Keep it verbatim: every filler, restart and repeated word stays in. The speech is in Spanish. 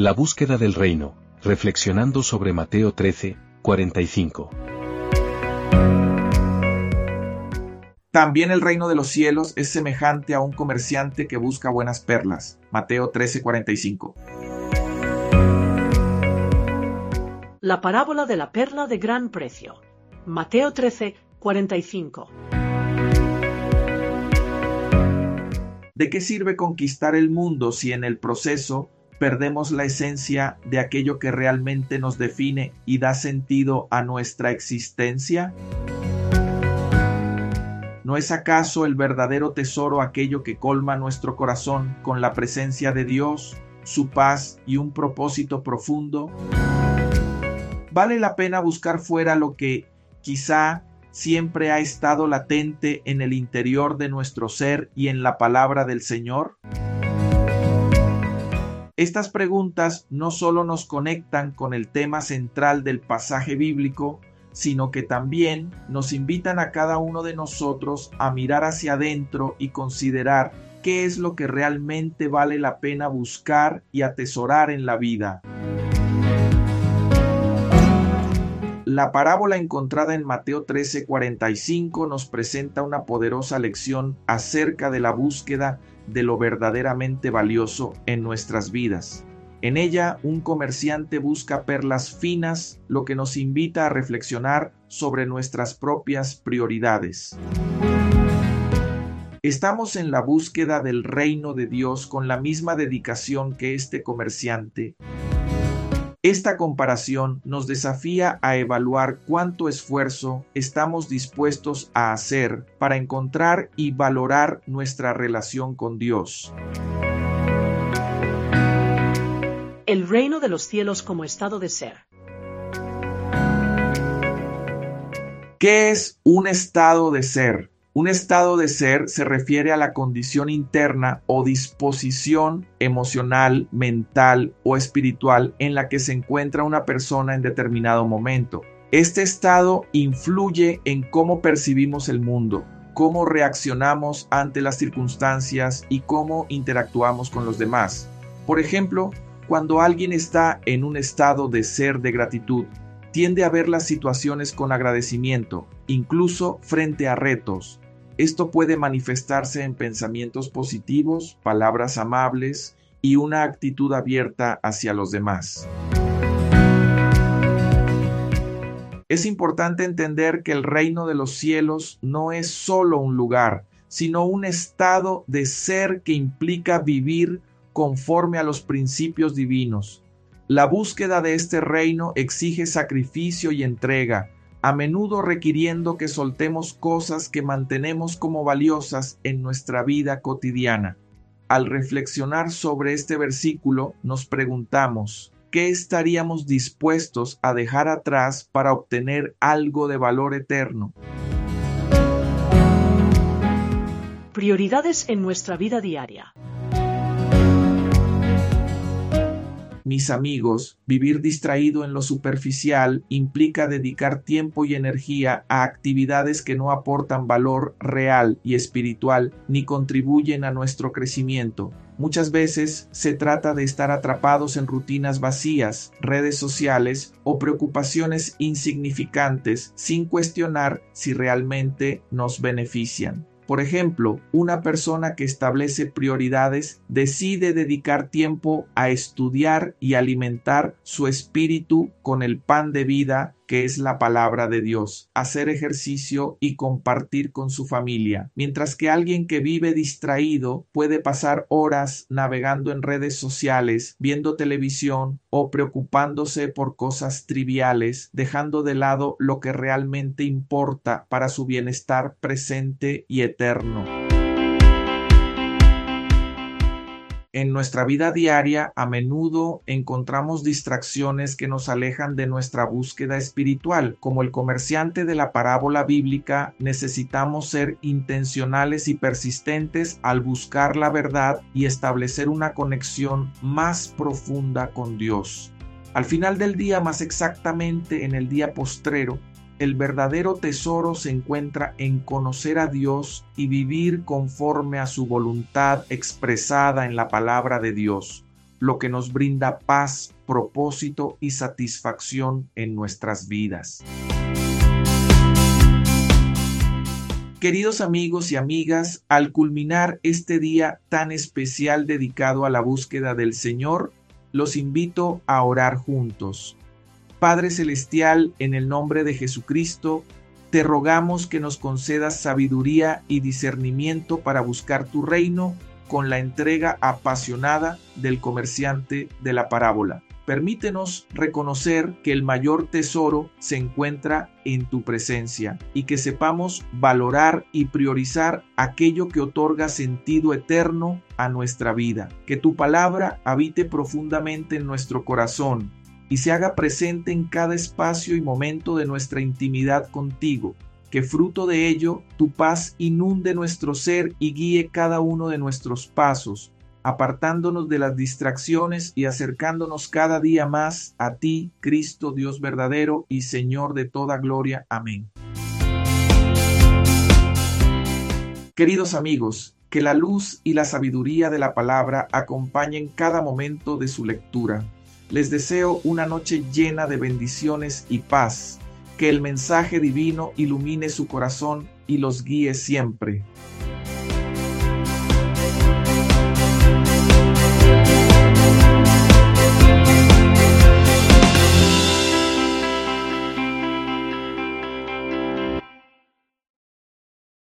La búsqueda del reino, reflexionando sobre Mateo trece, cuarenta y cinco. También el reino de los cielos es semejante a un comerciante que busca buenas perlas. Mateo trece, cuarenta y cinco. La parábola de la perla de gran precio. Mateo trece, cuarenta y cinco. ¿De qué sirve conquistar el mundo si en el proceso perdemos la esencia de aquello que realmente nos define y da sentido a nuestra existencia? ¿No es acaso el verdadero tesoro aquello que colma nuestro corazón con la presencia de Dios, su paz y un propósito profundo? ¿Vale la pena buscar fuera lo que quizá siempre ha estado latente en el interior de nuestro ser y en la palabra del Señor? Estas preguntas no solo nos conectan con el tema central del pasaje bíblico, sino que también nos invitan a cada uno de nosotros a mirar hacia adentro y considerar qué es lo que realmente vale la pena buscar y atesorar en la vida. La parábola encontrada en Mateo trece, cuarenta y cinco nos presenta una poderosa lección acerca de la búsqueda de lo verdaderamente valioso en nuestras vidas. En ella, un comerciante busca perlas finas, lo que nos invita a reflexionar sobre nuestras propias prioridades. ¿Estamos en la búsqueda del reino de Dios con la misma dedicación que este comerciante? Esta comparación nos desafía a evaluar cuánto esfuerzo estamos dispuestos a hacer para encontrar y valorar nuestra relación con Dios. El reino de los cielos como estado de ser. ¿Qué es un estado de ser? Un estado de ser se refiere a la condición interna o disposición emocional, mental o espiritual en la que se encuentra una persona en determinado momento. Este estado influye en cómo percibimos el mundo, cómo reaccionamos ante las circunstancias y cómo interactuamos con los demás. Por ejemplo, cuando alguien está en un estado de ser de gratitud, tiende a ver las situaciones con agradecimiento, incluso frente a retos. Esto puede manifestarse en pensamientos positivos, palabras amables y una actitud abierta hacia los demás. Es importante entender que el reino de los cielos no es solo un lugar, sino un estado de ser que implica vivir conforme a los principios divinos. La búsqueda de este reino exige sacrificio y entrega, a menudo requiriendo que soltemos cosas que mantenemos como valiosas en nuestra vida cotidiana. Al reflexionar sobre este versículo, nos preguntamos, ¿qué estaríamos dispuestos a dejar atrás para obtener algo de valor eterno? Prioridades en nuestra vida diaria. Mis amigos, vivir distraído en lo superficial implica dedicar tiempo y energía a actividades que no aportan valor real y espiritual ni contribuyen a nuestro crecimiento. Muchas veces se trata de estar atrapados en rutinas vacías, redes sociales o preocupaciones insignificantes sin cuestionar si realmente nos benefician. Por ejemplo, una persona que establece prioridades decide dedicar tiempo a estudiar y alimentar su espíritu con el pan de vida que es la palabra de Dios, hacer ejercicio y compartir con su familia, mientras que alguien que vive distraído puede pasar horas navegando en redes sociales, viendo televisión o preocupándose por cosas triviales, dejando de lado lo que realmente importa para su bienestar presente y eterno. En nuestra vida diaria, a menudo encontramos distracciones que nos alejan de nuestra búsqueda espiritual. Como el comerciante de la parábola bíblica, necesitamos ser intencionales y persistentes al buscar la verdad y establecer una conexión más profunda con Dios. Al final del día, más exactamente en el día postrero, el verdadero tesoro se encuentra en conocer a Dios y vivir conforme a su voluntad expresada en la palabra de Dios. lo que nos brinda paz, propósito y satisfacción en nuestras vidas. Queridos amigos y amigas, al culminar este día tan especial dedicado a la búsqueda del Señor, los invito a orar juntos. Padre Celestial, en el nombre de Jesucristo, te rogamos que nos concedas sabiduría y discernimiento para buscar tu reino con la entrega apasionada del comerciante de la parábola. Permítenos reconocer que el mayor tesoro se encuentra en tu presencia y que sepamos valorar y priorizar aquello que otorga sentido eterno a nuestra vida. Que tu palabra habite profundamente en nuestro corazón y se haga presente en cada espacio y momento de nuestra intimidad contigo. Que fruto de ello tu paz inunde nuestro ser y guíe cada uno de nuestros pasos, apartándonos de las distracciones y acercándonos cada día más a ti, Cristo, Dios verdadero y Señor de toda gloria. Amén. Queridos amigos, que la luz y la sabiduría de la palabra acompañen cada momento de su lectura. Les deseo una noche llena de bendiciones y paz. Que el mensaje divino ilumine su corazón y los guíe siempre.